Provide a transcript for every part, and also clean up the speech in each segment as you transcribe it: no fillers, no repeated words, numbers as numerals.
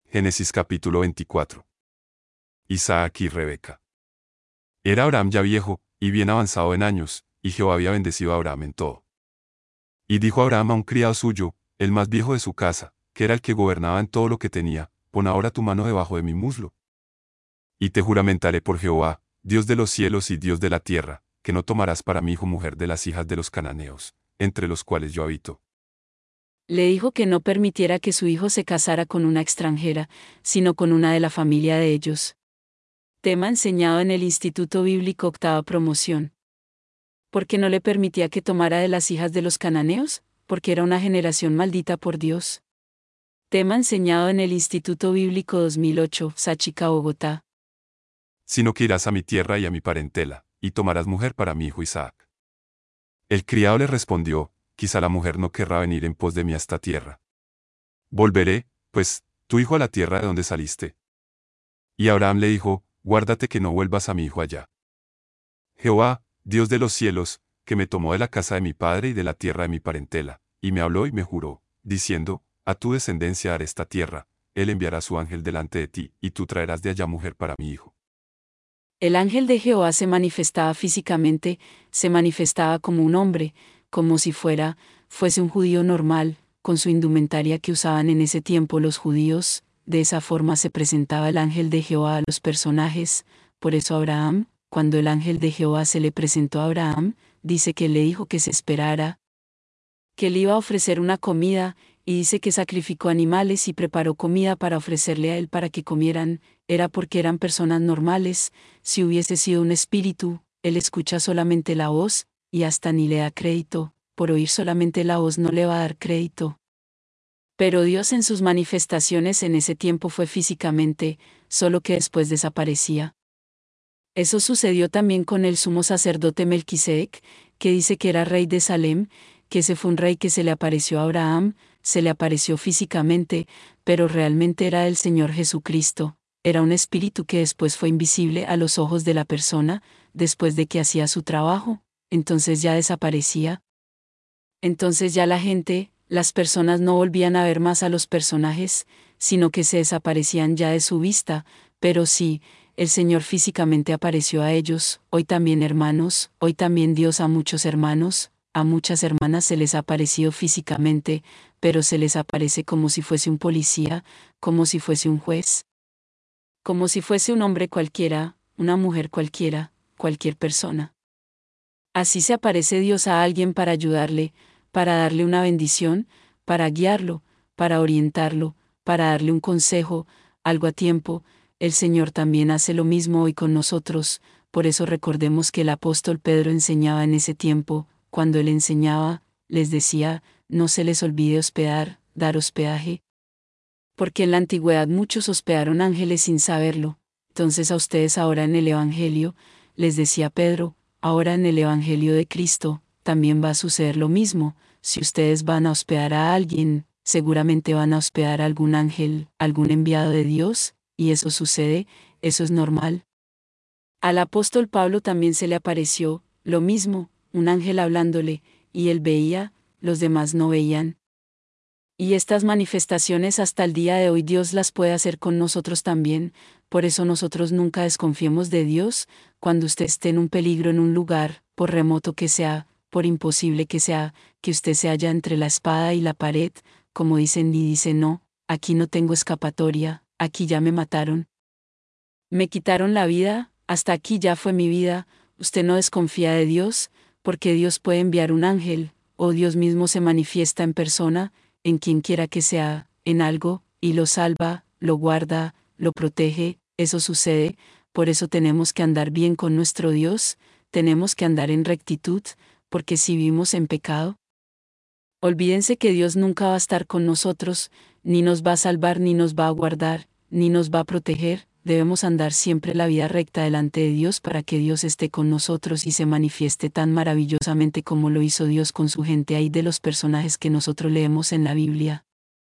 Génesis capítulo 24. Isaac y Rebeca. Era Abraham ya viejo, y bien avanzado en años, y Jehová había bendecido a Abraham en todo. Y dijo Abraham a un criado suyo, el más viejo de su casa, que era el que gobernaba en todo lo que tenía, pon ahora tu mano debajo de mi muslo. Y te juramentaré por Jehová, Dios de los cielos y Dios de la tierra, que no tomarás para mi hijo mujer de las hijas de los cananeos, entre los cuales yo habito. Le dijo que no permitiera que su hijo se casara con una extranjera, sino con una de la familia de ellos. Tema enseñado en el Instituto Bíblico Octava Promoción. ¿Por qué no le permitía que tomara de las hijas de los cananeos? Porque era una generación maldita por Dios. Tema enseñado en el Instituto Bíblico 2008, Sáchica, Bogotá. Sino que irás a mi tierra y a mi parentela, y tomarás mujer para mi hijo Isaac. El criado le respondió, quizá la mujer no querrá venir en pos de mí a esta tierra. Volveré, pues, tu hijo a la tierra de donde saliste. Y Abraham le dijo, guárdate que no vuelvas a mi hijo allá. Jehová, Dios de los cielos, que me tomó de la casa de mi padre y de la tierra de mi parentela, y me habló y me juró, diciendo, a tu descendencia daré esta tierra, él enviará su ángel delante de ti, y tú traerás de allá mujer para mi hijo. El ángel de Jehová se manifestaba físicamente, se manifestaba como un hombre, como si fuese un judío normal, con su indumentaria que usaban en ese tiempo los judíos. De esa forma se presentaba el ángel de Jehová a los personajes. Por eso Abraham, cuando el ángel de Jehová se le presentó a Abraham, dice que le dijo que se esperara, que le iba a ofrecer una comida, y dice que sacrificó animales y preparó comida para ofrecerle a él para que comieran. Era porque eran personas normales. Si hubiese sido un espíritu, él escucha solamente la voz, y hasta ni le da crédito, por oír solamente la voz no le va a dar crédito. Pero Dios en sus manifestaciones en ese tiempo fue físicamente, solo que después desaparecía. Eso sucedió también con el sumo sacerdote Melquisedec, que dice que era rey de Salem, que ese fue un rey que se le apareció a Abraham, se le apareció físicamente, pero realmente era el Señor Jesucristo. Era un espíritu que después fue invisible a los ojos de la persona, después de que hacía su trabajo, entonces ya desaparecía. Entonces ya la gente, las personas no volvían a ver más a los personajes, sino que se desaparecían ya de su vista, pero sí, el Señor físicamente apareció a ellos. Hoy también, hermanos, hoy también Dios a muchos hermanos, a muchas hermanas se les ha aparecido físicamente, pero se les aparece como si fuese un policía, como si fuese un juez, como si fuese un hombre cualquiera, una mujer cualquiera, cualquier persona. Así se aparece Dios a alguien para ayudarle, para darle una bendición, para guiarlo, para orientarlo, para darle un consejo, algo a tiempo. El Señor también hace lo mismo hoy con nosotros. Por eso recordemos que el apóstol Pedro enseñaba en ese tiempo. Cuando él enseñaba, les decía, no se les olvide dar hospedaje. Porque en la antigüedad muchos hospedaron ángeles sin saberlo. Entonces a ustedes ahora en el Evangelio, les decía Pedro, ahora en el Evangelio de Cristo, también va a suceder lo mismo. Si ustedes van a hospedar a alguien, seguramente van a hospedar a algún ángel, algún enviado de Dios, y eso sucede, eso es normal. Al apóstol Pablo también se le apareció, lo mismo, un ángel hablándole, y él veía, los demás no veían. Y estas manifestaciones hasta el día de hoy Dios las puede hacer con nosotros también, por eso nosotros nunca desconfiemos de Dios. Cuando usted esté en un peligro en un lugar, por remoto que sea, por imposible que sea, que usted se halla entre la espada y la pared, como dicen y dice no, aquí no tengo escapatoria, aquí ya me mataron. Me quitaron la vida, hasta aquí ya fue mi vida. Usted no desconfía de Dios, porque Dios puede enviar un ángel, o Dios mismo se manifiesta en persona, en quien quiera que sea, en algo, y lo salva, lo guarda, lo protege. Eso sucede. Por eso tenemos que andar bien con nuestro Dios, tenemos que andar en rectitud, porque si vivimos en pecado, olvídense que Dios nunca va a estar con nosotros, ni nos va a salvar, ni nos va a guardar, ni nos va a proteger. Debemos andar siempre la vida recta delante de Dios para que Dios esté con nosotros y se manifieste tan maravillosamente como lo hizo Dios con su gente ahí de los personajes que nosotros leemos en la Biblia.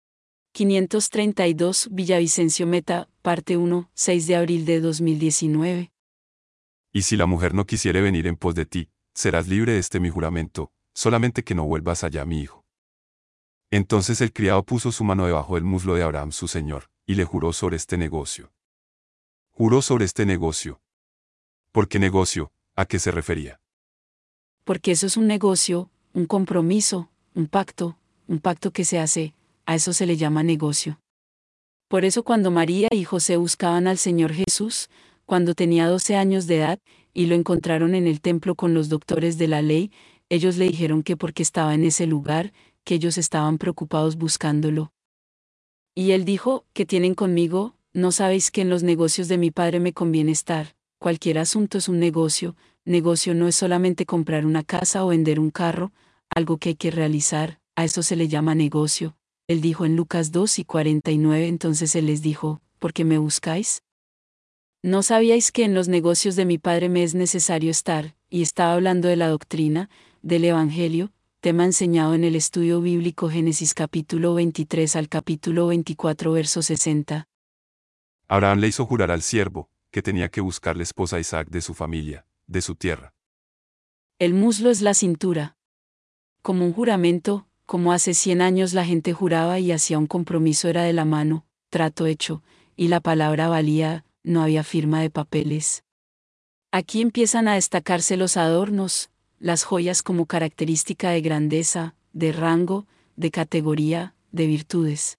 532 Villavicencio Meta, parte 1, 6 de abril de 2019. Y si la mujer no quisiere venir en pos de ti, serás libre de este mi juramento, solamente que no vuelvas allá mi hijo. Entonces el criado puso su mano debajo del muslo de Abraham su señor, y le juró sobre este negocio. Juró sobre este negocio. ¿Por qué negocio? ¿A qué se refería? Porque eso es un negocio, un compromiso, un pacto que se hace, a eso se le llama negocio. Por eso cuando María y José buscaban al Señor Jesús, cuando tenía 12 años de edad, y lo encontraron en el templo con los doctores de la ley, ellos le dijeron que porque estaba en ese lugar, que ellos estaban preocupados buscándolo. Y él dijo, ¿qué tienen conmigo? ¿No sabéis que en los negocios de mi padre me conviene estar? Cualquier asunto es un negocio no es solamente comprar una casa o vender un carro, algo que hay que realizar, a eso se le llama negocio. Él dijo en Lucas 2:49, entonces él les dijo, ¿por qué me buscáis? ¿No sabíais que en los negocios de mi padre me es necesario estar? Y estaba hablando de la doctrina, del Evangelio, tema enseñado en el estudio bíblico Génesis capítulo 23 al capítulo 24 verso 60. Abraham le hizo jurar al siervo, que tenía que buscarle esposa a Isaac de su familia, de su tierra. El muslo es la cintura. Como un juramento, como hace 100 años la gente juraba y hacía un compromiso era de la mano, trato hecho, y la palabra valía, no había firma de papeles. Aquí empiezan a destacarse los adornos, las joyas como característica de grandeza, de rango, de categoría, de virtudes.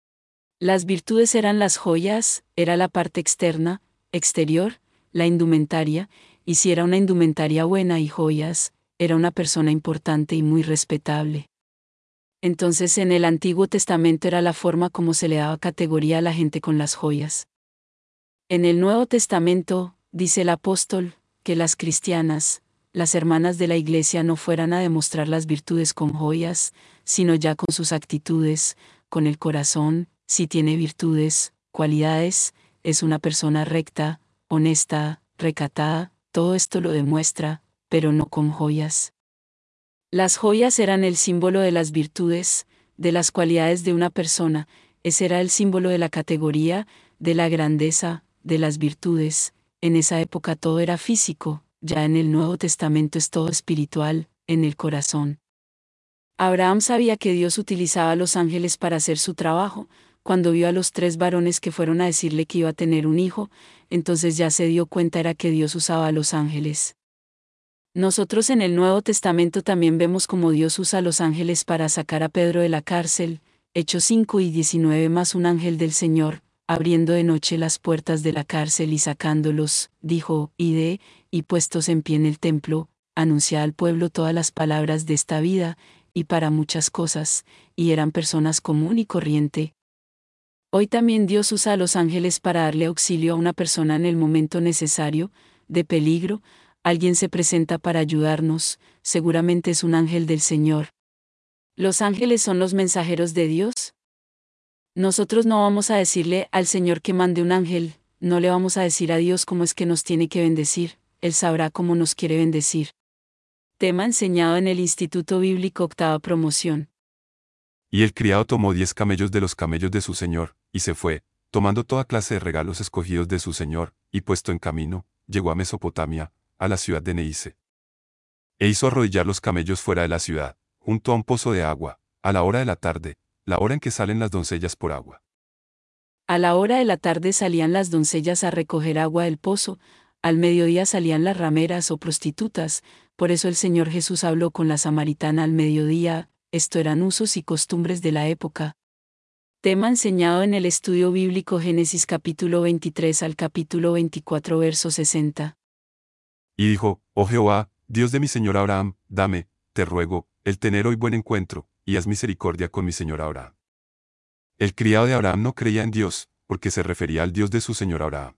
Las virtudes eran las joyas, era la parte externa, exterior, la indumentaria, y si era una indumentaria buena y joyas, era una persona importante y muy respetable. Entonces en el Antiguo Testamento era la forma como se le daba categoría a la gente con las joyas. En el Nuevo Testamento, dice el apóstol, que las cristianas, las hermanas de la iglesia no fueran a demostrar las virtudes con joyas, sino ya con sus actitudes, con el corazón, si tiene virtudes, cualidades, es una persona recta, honesta, recatada, todo esto lo demuestra, pero no con joyas. Las joyas eran el símbolo de las virtudes, de las cualidades de una persona, ese era el símbolo de la categoría, de la grandeza, de las virtudes. En esa época todo era físico, ya en el Nuevo Testamento es todo espiritual, en el corazón. Abraham sabía que Dios utilizaba a los ángeles para hacer su trabajo. Cuando vio a los 3 varones que fueron a decirle que iba a tener un hijo, entonces ya se dio cuenta era que Dios usaba a los ángeles. Nosotros en el Nuevo Testamento también vemos cómo Dios usa a los ángeles para sacar a Pedro de la cárcel, Hechos 5:19 más un ángel del Señor, abriendo de noche las puertas de la cárcel y sacándolos, dijo, id, y puestos en pie en el templo, anunciad al pueblo todas las palabras de esta vida, y para muchas cosas, y eran personas común y corriente. Hoy también Dios usa a los ángeles para darle auxilio a una persona en el momento necesario, de peligro. Alguien se presenta para ayudarnos, seguramente es un ángel del Señor. ¿Los ángeles son los mensajeros de Dios? Nosotros no vamos a decirle al Señor que mande un ángel, no le vamos a decir a Dios cómo es que nos tiene que bendecir, Él sabrá cómo nos quiere bendecir. Tema enseñado en el Instituto Bíblico Octava Promoción. Y el criado tomó 10 camellos de los camellos de su señor, y se fue, tomando toda clase de regalos escogidos de su señor, y puesto en camino, llegó a Mesopotamia, a la ciudad de Neise. E hizo arrodillar los camellos fuera de la ciudad, junto a un pozo de agua, a la hora de la tarde, la hora en que salen las doncellas por agua. A la hora de la tarde salían las doncellas a recoger agua del pozo, al mediodía salían las rameras o prostitutas, por eso el Señor Jesús habló con la samaritana al mediodía, esto eran usos y costumbres de la época. Tema enseñado en el estudio bíblico Génesis capítulo 23 al capítulo 24 verso 60. Y dijo, oh Jehová, Dios de mi señor Abraham, dame, te ruego, el tener hoy buen encuentro, y haz misericordia con mi señor Abraham. El criado de Abraham no creía en Dios, porque se refería al Dios de su señor Abraham.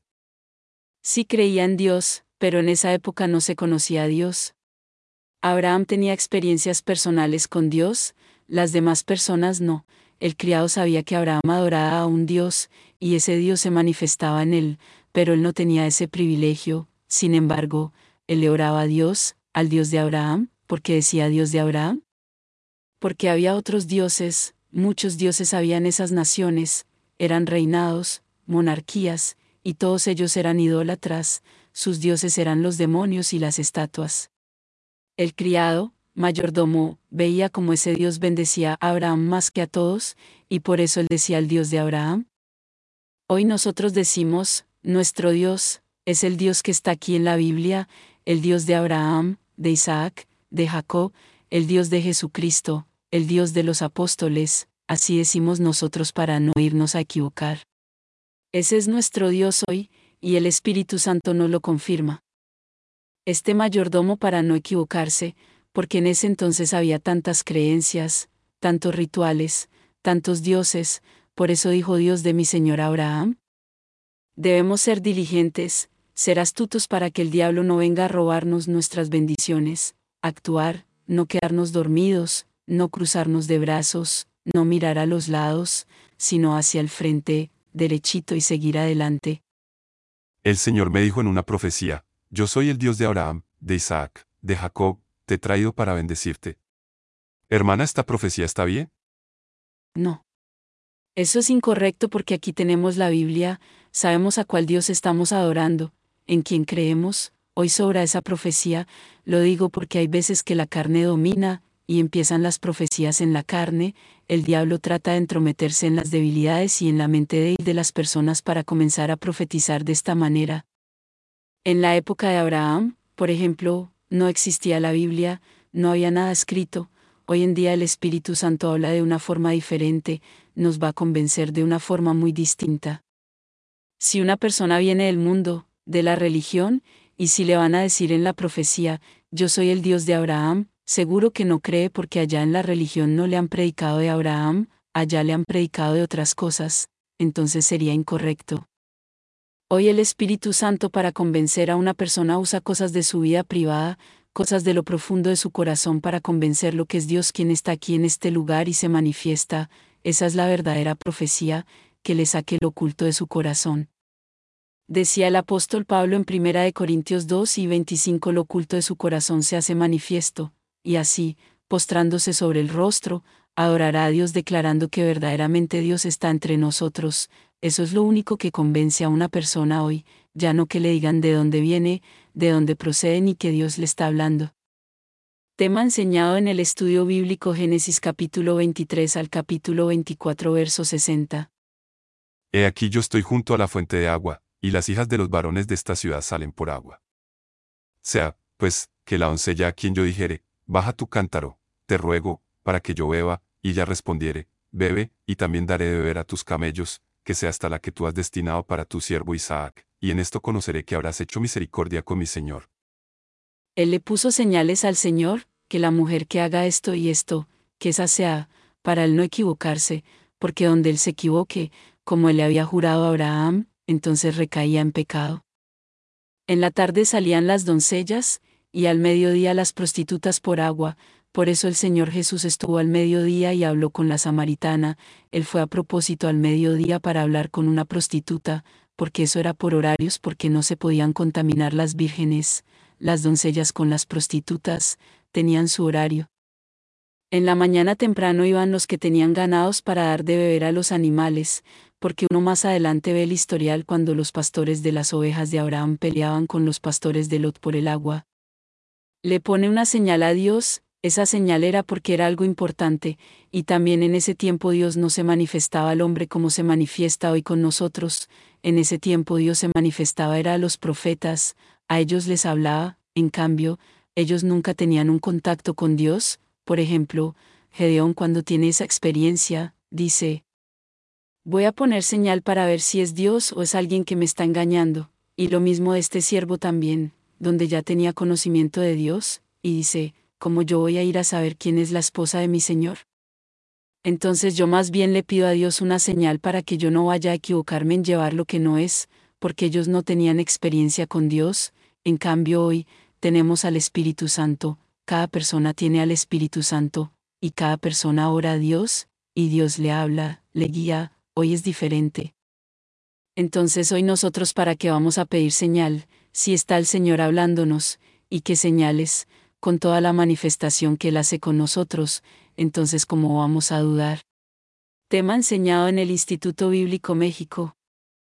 Sí creía en Dios, pero en esa época no se conocía a Dios. Abraham tenía experiencias personales con Dios, las demás personas no. El criado sabía que Abraham adoraba a un Dios, y ese Dios se manifestaba en él, pero él no tenía ese privilegio. Sin embargo, él le oraba a Dios, al Dios de Abraham. ¿Por qué decía Dios de Abraham? Porque había otros dioses, muchos dioses había en esas naciones, eran reinados, monarquías, y todos ellos eran idólatras, sus dioses eran los demonios y las estatuas. El criado, mayordomo, veía como ese Dios bendecía a Abraham más que a todos, y por eso él decía al Dios de Abraham. Hoy nosotros decimos, nuestro Dios, es el Dios que está aquí en la Biblia, el Dios de Abraham, de Isaac, de Jacob, el Dios de Jesucristo, el Dios de los apóstoles, así decimos nosotros para no irnos a equivocar. Ese es nuestro Dios hoy, y el Espíritu Santo nos lo confirma. Este mayordomo para no equivocarse, porque en ese entonces había tantas creencias, tantos rituales, tantos dioses, por eso dijo Dios de mi Señor Abraham. Debemos ser diligentes, ser astutos para que el diablo no venga a robarnos nuestras bendiciones, actuar, no quedarnos dormidos, no cruzarnos de brazos, no mirar a los lados, sino hacia el frente, derechito y seguir adelante. El Señor me dijo en una profecía, yo soy el Dios de Abraham, de Isaac, de Jacob, te he traído para bendecirte. Hermana, ¿esta profecía está bien? No. Eso es incorrecto porque aquí tenemos la Biblia, sabemos a cuál Dios estamos adorando, en quién creemos. Hoy sobra esa profecía, lo digo porque hay veces que la carne domina, y empiezan las profecías en la carne, el diablo trata de entrometerse en las debilidades y en la mente de las personas para comenzar a profetizar de esta manera. En la época de Abraham, por ejemplo, no existía la Biblia, no había nada escrito. Hoy en día el Espíritu Santo habla de una forma diferente, nos va a convencer de una forma muy distinta. Si una persona viene del mundo, de la religión, y si le van a decir en la profecía, yo soy el Dios de Abraham, seguro que no cree porque allá en la religión no le han predicado de Abraham, allá le han predicado de otras cosas, entonces sería incorrecto. Hoy el Espíritu Santo para convencer a una persona usa cosas de su vida privada, cosas de lo profundo de su corazón para convencerlo que es Dios quien está aquí en este lugar y se manifiesta. Esa es la verdadera profecía, que le saque lo oculto de su corazón. Decía el apóstol Pablo en 1 Corintios 2 y 25: lo oculto de su corazón se hace manifiesto, y así, postrándose sobre el rostro, adorará a Dios declarando que verdaderamente Dios está entre nosotros. Eso es lo único que convence a una persona hoy, ya no que le digan de dónde viene, de dónde procede ni que Dios le está hablando. Tema enseñado en el estudio bíblico Génesis capítulo 23 al capítulo 24 verso 60. He aquí yo estoy junto a la fuente de agua, y las hijas de los varones de esta ciudad salen por agua. Sea, pues, que la doncella a quien yo dijere, baja tu cántaro, te ruego, para que yo beba, y ella respondiere, bebe, y también daré de beber a tus camellos, que sea hasta la que tú has destinado para tu siervo Isaac, y en esto conoceré que habrás hecho misericordia con mi señor. Él le puso señales al Señor, que la mujer que haga esto y esto, que esa sea, para él no equivocarse, porque donde él se equivoque, como él le había jurado a Abraham, entonces recaía en pecado. En la tarde salían las doncellas, y al mediodía las prostitutas por agua. Por eso el Señor Jesús estuvo al mediodía y habló con la samaritana. Él fue a propósito al mediodía para hablar con una prostituta, porque eso era por horarios, porque no se podían contaminar las vírgenes. Las doncellas con las prostitutas tenían su horario. En la mañana temprano iban los que tenían ganados para dar de beber a los animales, porque uno más adelante ve el historial cuando los pastores de las ovejas de Abraham peleaban con los pastores de Lot por el agua. Le pone una señal a Dios, esa señal era porque era algo importante, y también en ese tiempo Dios no se manifestaba al hombre como se manifiesta hoy con nosotros. En ese tiempo Dios se manifestaba era a los profetas, a ellos les hablaba, en cambio, ellos nunca tenían un contacto con Dios. Por ejemplo, Gedeón cuando tiene esa experiencia, dice, voy a poner señal para ver si es Dios o es alguien que me está engañando, y lo mismo este siervo también, donde ya tenía conocimiento de Dios, y dice, ¿cómo yo voy a ir a saber quién es la esposa de mi Señor? Entonces yo más bien le pido a Dios una señal para que yo no vaya a equivocarme en llevar lo que no es, porque ellos no tenían experiencia con Dios. En cambio hoy, tenemos al Espíritu Santo, cada persona tiene al Espíritu Santo, y cada persona ora a Dios, y Dios le habla, le guía. Hoy es diferente. Entonces hoy nosotros para qué vamos a pedir señal, si está el Señor hablándonos, y qué señales, con toda la manifestación que Él hace con nosotros, entonces ¿cómo vamos a dudar? Tema enseñado en el Instituto Bíblico México.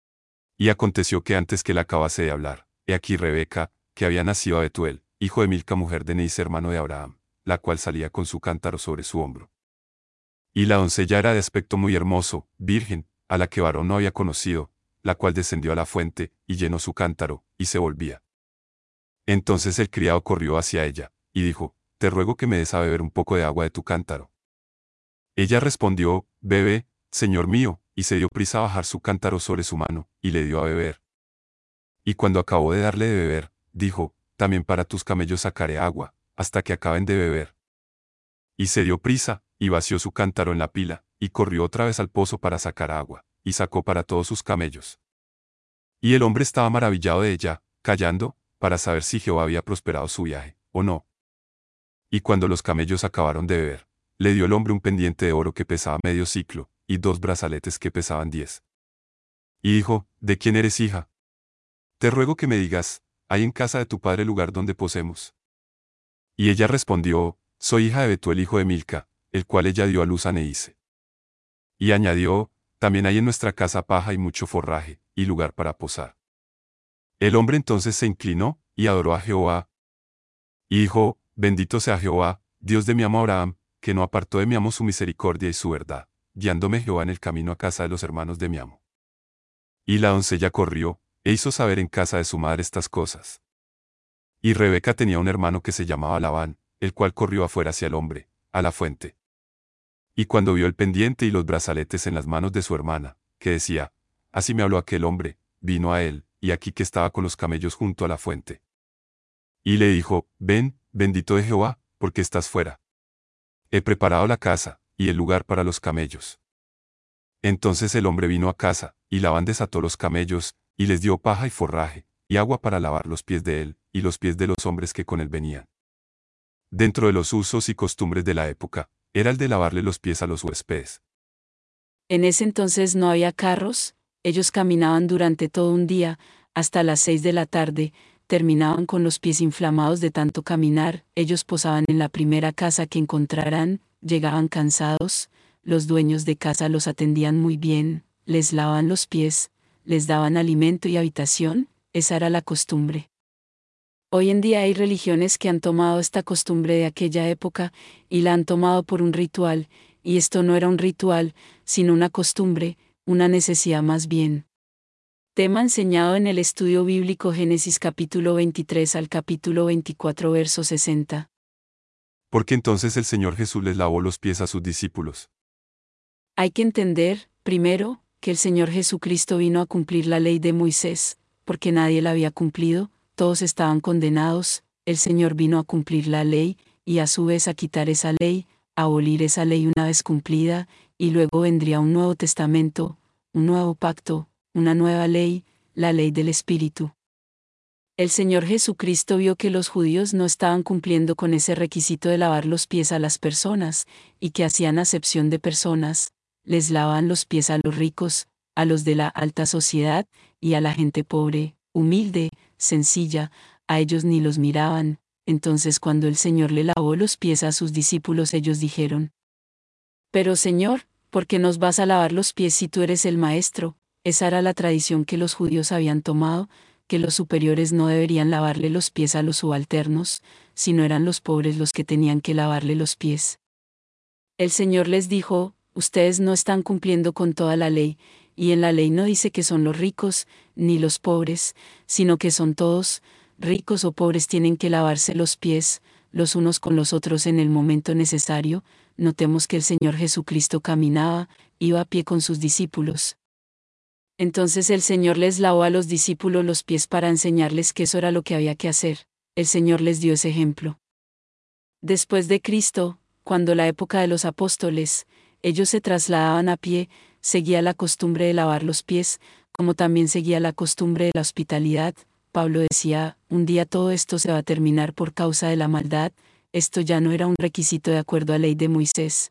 Y aconteció que antes que él acabase de hablar, he aquí Rebeca, que había nacido a Betuel, hijo de Milca mujer de Neis hermano de Abraham, la cual salía con su cántaro sobre su hombro. Y la doncella era de aspecto muy hermoso, virgen, a la que varón no había conocido, la cual descendió a la fuente, y llenó su cántaro, y se volvía. Entonces el criado corrió hacia ella, y dijo, te ruego que me des a beber un poco de agua de tu cántaro. Ella respondió, bebe, señor mío, y se dio prisa a bajar su cántaro sobre su mano, y le dio a beber. Y cuando acabó de darle de beber, dijo, también para tus camellos sacaré agua, hasta que acaben de beber. Y se dio prisa, y vació su cántaro en la pila, y corrió otra vez al pozo para sacar agua, y sacó para todos sus camellos. Y el hombre estaba maravillado de ella, callando, para saber si Jehová había prosperado su viaje, o no. Y cuando los camellos acabaron de beber, le dio el hombre un pendiente de oro que pesaba medio siclo, y 2 brazaletes que pesaban 10. Y dijo, ¿de quién eres hija? Te ruego que me digas, ¿hay en casa de tu padre lugar donde posemos? Y ella respondió, soy hija de Betuel hijo de Milca, el cual ella dio a luz a Neise. Y añadió, también hay en nuestra casa paja y mucho forraje, y lugar para posar. El hombre entonces se inclinó, y adoró a Jehová. Y dijo, bendito sea Jehová, Dios de mi amo Abraham, que no apartó de mi amo su misericordia y su verdad, guiándome Jehová en el camino a casa de los hermanos de mi amo. Y la doncella corrió, e hizo saber en casa de su madre estas cosas. Y Rebeca tenía un hermano que se llamaba Labán, el cual corrió afuera hacia el hombre, a la fuente. Y cuando vio el pendiente y los brazaletes en las manos de su hermana, que decía, así me habló aquel hombre, vino a él, y aquí que estaba con los camellos junto a la fuente. Y le dijo, ven, bendito de Jehová, porque estás fuera. He preparado la casa, y el lugar para los camellos. Entonces el hombre vino a casa, y Labán desató los camellos, y les dio paja y forraje, y agua para lavar los pies de él, y los pies de los hombres que con él venían. Dentro de los usos y costumbres de la época, era el de lavarle los pies a los huéspedes. En ese entonces no había carros, ellos caminaban durante todo un día, hasta las 6 de la tarde, terminaban con los pies inflamados de tanto caminar, ellos posaban en la primera casa que encontraran, llegaban cansados, los dueños de casa los atendían muy bien, les lavaban los pies, les daban alimento y habitación, esa era la costumbre. Hoy en día hay religiones que han tomado esta costumbre de aquella época y la han tomado por un ritual, y esto no era un ritual, sino una costumbre, una necesidad más bien. Tema enseñado en el estudio bíblico Génesis capítulo 23 al capítulo 24 verso 60. Porque entonces el Señor Jesús les lavó los pies a sus discípulos. Hay que entender, primero, que el Señor Jesucristo vino a cumplir la ley de Moisés, porque nadie la había cumplido, todos estaban condenados, el Señor vino a cumplir la ley, y a su vez a quitar esa ley, a abolir esa ley una vez cumplida, y luego vendría un nuevo testamento, un nuevo pacto, una nueva ley, la ley del Espíritu. El Señor Jesucristo vio que los judíos no estaban cumpliendo con ese requisito de lavar los pies a las personas, y que hacían acepción de personas, les lavaban los pies a los ricos, a los de la alta sociedad, y a la gente pobre, humilde, sencilla, a ellos ni los miraban. Entonces cuando el Señor le lavó los pies a sus discípulos ellos dijeron, pero Señor, ¿por qué nos vas a lavar los pies si tú eres el Maestro? Esa era la tradición que los judíos habían tomado, que los superiores no deberían lavarle los pies a los subalternos, sino eran los pobres los que tenían que lavarle los pies. El Señor les dijo, ustedes no están cumpliendo con toda la ley, y en la ley no dice que son los ricos, ni los pobres, sino que son todos, ricos o pobres tienen que lavarse los pies, los unos con los otros en el momento necesario. Notemos que el Señor Jesucristo caminaba, iba a pie con sus discípulos. Entonces el Señor les lavó a los discípulos los pies para enseñarles que eso era lo que había que hacer. El Señor les dio ese ejemplo. Después de Cristo, cuando la época de los apóstoles, ellos se trasladaban a pie, seguía la costumbre de lavar los pies, como también seguía la costumbre de la hospitalidad. Pablo decía, un día todo esto se va a terminar por causa de la maldad, esto ya no era un requisito de acuerdo a la ley de Moisés,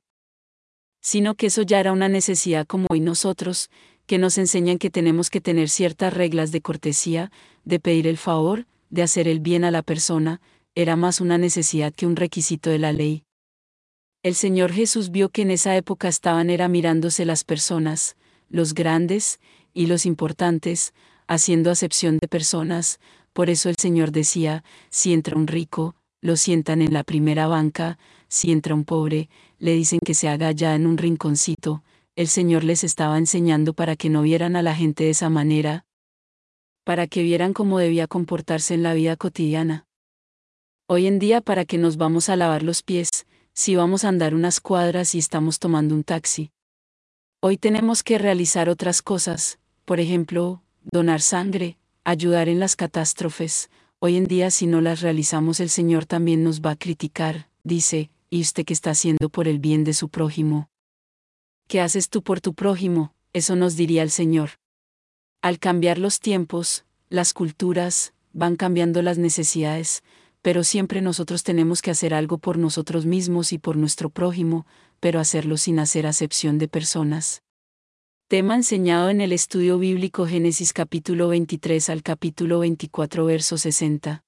sino que eso ya era una necesidad como hoy nosotros, que nos enseñan que tenemos que tener ciertas reglas de cortesía, de pedir el favor, de hacer el bien a la persona, era más una necesidad que un requisito de la ley. El Señor Jesús vio que en esa época estaban mirándose las personas, los grandes y los importantes, haciendo acepción de personas, por eso el Señor decía, si entra un rico, lo sientan en la primera banca, si entra un pobre, le dicen que se haga allá en un rinconcito, el Señor les estaba enseñando para que no vieran a la gente de esa manera, para que vieran cómo debía comportarse en la vida cotidiana. Hoy en día, para que nos vamos a lavar los pies, si vamos a andar unas cuadras y estamos tomando un taxi. Hoy tenemos que realizar otras cosas, por ejemplo, donar sangre, ayudar en las catástrofes. Hoy en día, si no las realizamos, el Señor también nos va a criticar, dice, ¿y usted qué está haciendo por el bien de su prójimo? ¿Qué haces tú por tu prójimo? Eso nos diría el Señor. Al cambiar los tiempos, las culturas, van cambiando las necesidades, pero siempre nosotros tenemos que hacer algo por nosotros mismos y por nuestro prójimo, pero hacerlo sin hacer acepción de personas. Tema enseñado en el estudio bíblico Génesis capítulo 23 al capítulo 24 verso 60.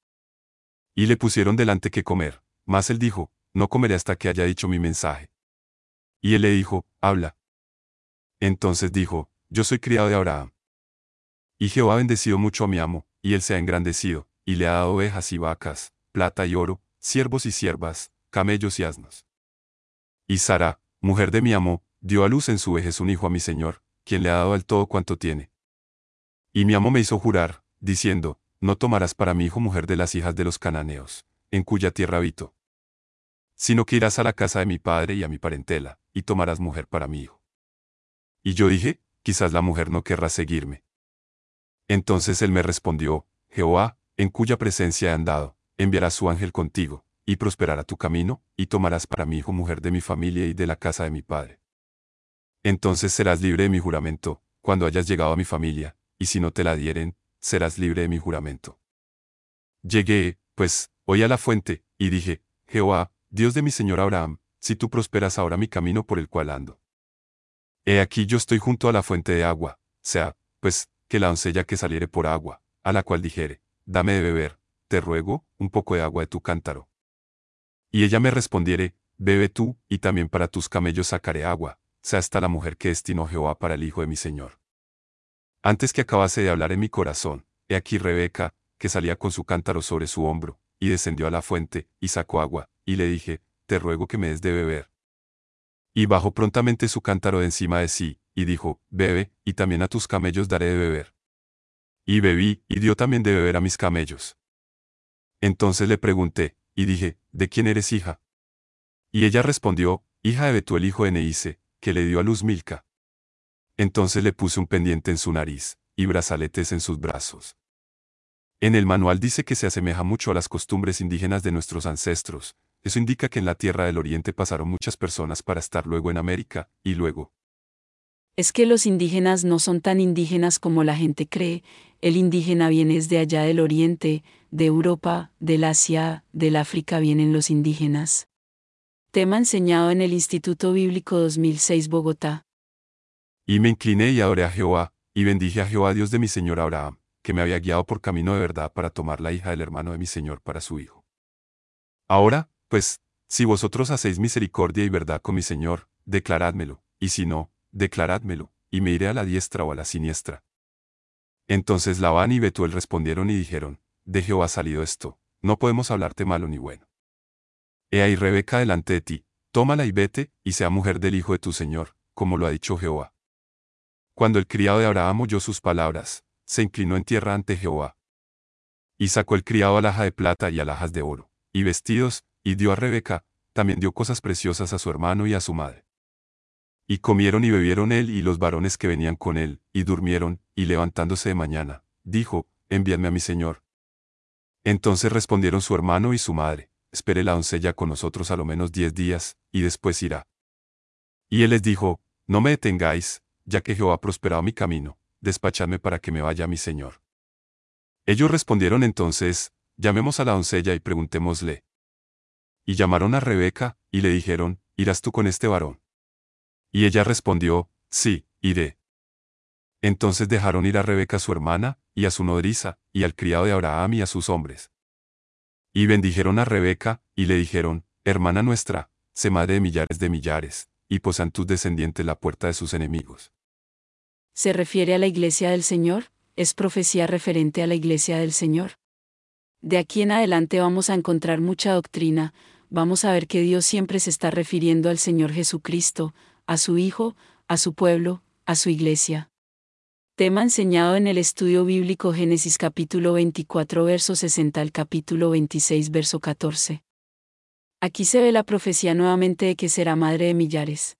Y le pusieron delante que comer, mas él dijo, no comeré hasta que haya dicho mi mensaje. Y él le dijo, habla. Entonces dijo, yo soy criado de Abraham. Y Jehová ha bendecido mucho a mi amo, y él se ha engrandecido, y le ha dado ovejas y vacas, plata y oro, siervos y siervas, camellos y asnos. Y Sara, mujer de mi amo, dio a luz en su vejez un hijo a mi señor, quien le ha dado el todo cuanto tiene. Y mi amo me hizo jurar, diciendo, no tomarás para mi hijo mujer de las hijas de los cananeos, en cuya tierra habito, sino que irás a la casa de mi padre y a mi parentela, y tomarás mujer para mi hijo. Y yo dije, quizás la mujer no querrá seguirme. Entonces él me respondió, Jehová, en cuya presencia he andado, enviará su ángel contigo, y prosperará tu camino, y tomarás para mi hijo mujer de mi familia y de la casa de mi padre. Entonces serás libre de mi juramento, cuando hayas llegado a mi familia, y si no te la dieren, serás libre de mi juramento. Llegué, pues, hoy a la fuente, y dije, Jehová, Dios de mi señor Abraham, si tú prosperas ahora mi camino por el cual ando. He aquí yo estoy junto a la fuente de agua, sea, pues, que la doncella que saliere por agua, a la cual dijere, dame de beber, te ruego, un poco de agua de tu cántaro. Y ella me respondiere, bebe tú, y también para tus camellos sacaré agua, sea esta la mujer que destinó Jehová para el hijo de mi señor. Antes que acabase de hablar en mi corazón, he aquí Rebeca, que salía con su cántaro sobre su hombro, y descendió a la fuente, y sacó agua, y le dije, te ruego que me des de beber. Y bajó prontamente su cántaro de encima de sí, y dijo, bebe, y también a tus camellos daré de beber. Y bebí, y dio también de beber a mis camellos. Entonces le pregunté, y dije, ¿de quién eres hija? Y ella respondió, hija de Betuel hijo de Neise, que le dio a luz Milca. Entonces le puse un pendiente en su nariz, y brazaletes en sus brazos. En el manual dice que se asemeja mucho a las costumbres indígenas de nuestros ancestros. Eso indica que en la tierra del Oriente pasaron muchas personas para estar luego en América, y luego. Es que los indígenas no son tan indígenas como la gente cree, el indígena viene desde allá del Oriente, de Europa, del Asia, del África vienen los indígenas. Tema enseñado en el Instituto Bíblico 2006 Bogotá. Y me incliné y adoré a Jehová, y bendije a Jehová Dios de mi señor Abraham, que me había guiado por camino de verdad para tomar la hija del hermano de mi señor para su hijo. Ahora, pues, si vosotros hacéis misericordia y verdad con mi señor, declarádmelo, y si no, declarádmelo, y me iré a la diestra o a la siniestra. Entonces Labán y Betuel respondieron y dijeron, de Jehová ha salido esto, no podemos hablarte malo ni bueno. He ahí Rebeca delante de ti, tómala y vete, y sea mujer del hijo de tu señor, como lo ha dicho Jehová. Cuando el criado de Abraham oyó sus palabras, se inclinó en tierra ante Jehová. Y sacó el criado alhaja de plata y alhajas de oro, y vestidos, y dio a Rebeca, también dio cosas preciosas a su hermano y a su madre. Y comieron y bebieron él y los varones que venían con él, y durmieron, y levantándose de mañana, dijo, envíadme a mi señor. Entonces respondieron su hermano y su madre, espere la doncella con nosotros a lo menos 10 días, y después irá. Y él les dijo, no me detengáis, ya que Jehová ha prosperado mi camino, despachadme para que me vaya a mi señor. Ellos respondieron entonces, llamemos a la doncella y preguntémosle. Y llamaron a Rebeca, y le dijeron, ¿irás tú con este varón? Y ella respondió, sí, iré. Entonces dejaron ir a Rebeca su hermana, y a su nodriza, y al criado de Abraham y a sus hombres. Y bendijeron a Rebeca, y le dijeron, hermana nuestra, sé madre de millares, y posean tus descendientes la puerta de sus enemigos. ¿Se refiere a la iglesia del Señor? ¿Es profecía referente a la iglesia del Señor? De aquí en adelante vamos a encontrar mucha doctrina, vamos a ver que Dios siempre se está refiriendo al Señor Jesucristo, a su Hijo, a su pueblo, a su iglesia. Tema enseñado en el estudio bíblico Génesis capítulo 24 verso 60 al capítulo 26 verso 14. Aquí se ve la profecía nuevamente de que será madre de millares.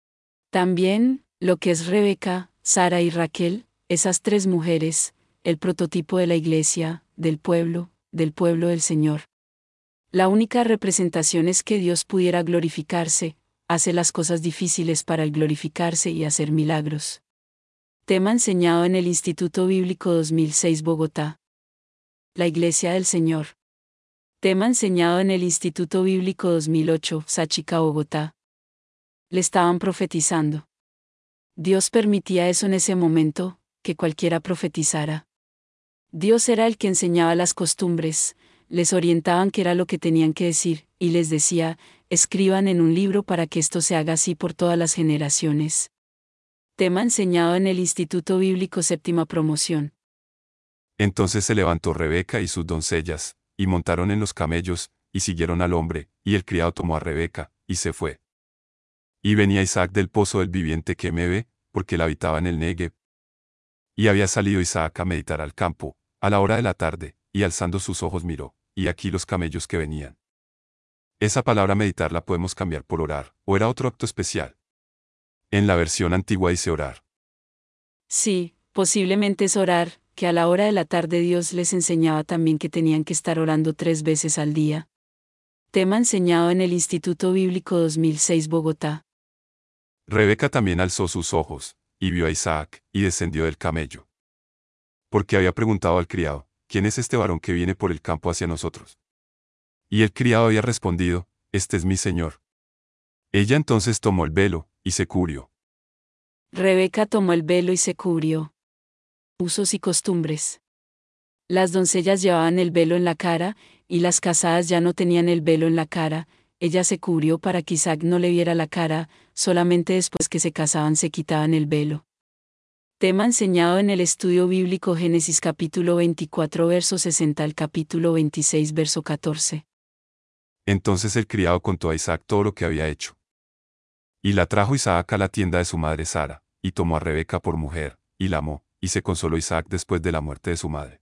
También, lo que es Rebeca, Sara y Raquel, esas tres mujeres, el prototipo de la iglesia, del pueblo del Señor. La única representación es que Dios pudiera glorificarse, hace las cosas difíciles para el glorificarse y hacer milagros. Tema enseñado en el Instituto Bíblico 2006 Bogotá. La Iglesia del Señor. Tema enseñado en el Instituto Bíblico 2008 Sáchica Bogotá. Le estaban profetizando. Dios permitía eso en ese momento, que cualquiera profetizara. Dios era el que enseñaba las costumbres, les orientaban qué era lo que tenían que decir, y les decía, escriban en un libro para que esto se haga así por todas las generaciones. Tema enseñado en el Instituto Bíblico Séptima Promoción. Entonces se levantó Rebeca y sus doncellas, y montaron en los camellos, y siguieron al hombre, y el criado tomó a Rebeca, y se fue. Y venía Isaac del pozo del viviente Quemebe, porque él habitaba en el Negev. Y había salido Isaac a meditar al campo, a la hora de la tarde, y alzando sus ojos miró, y aquí los camellos que venían. Esa palabra meditar la podemos cambiar por orar, o era otro acto especial. En la versión antigua dice orar. Sí, posiblemente es orar, que a la hora de la tarde Dios les enseñaba también que tenían que estar orando 3 veces al día. Tema enseñado en el Instituto Bíblico 2006 Bogotá. Rebeca también alzó sus ojos, y vio a Isaac, y descendió del camello. Porque había preguntado al criado, ¿quién es este varón que viene por el campo hacia nosotros? Y el criado había respondido, este es mi señor. Ella entonces tomó el velo, y se cubrió. Rebeca tomó el velo y se cubrió. Usos y costumbres. Las doncellas llevaban el velo en la cara, y las casadas ya no tenían el velo en la cara. Ella se cubrió para que Isaac no le viera la cara, solamente después que se casaban se quitaban el velo. Tema enseñado en el estudio bíblico Génesis capítulo 24 verso 60 al capítulo 26 verso 14. Entonces el criado contó a Isaac todo lo que había hecho. Y la trajo Isaac a la tienda de su madre Sara, y tomó a Rebeca por mujer, y la amó, y se consoló Isaac después de la muerte de su madre.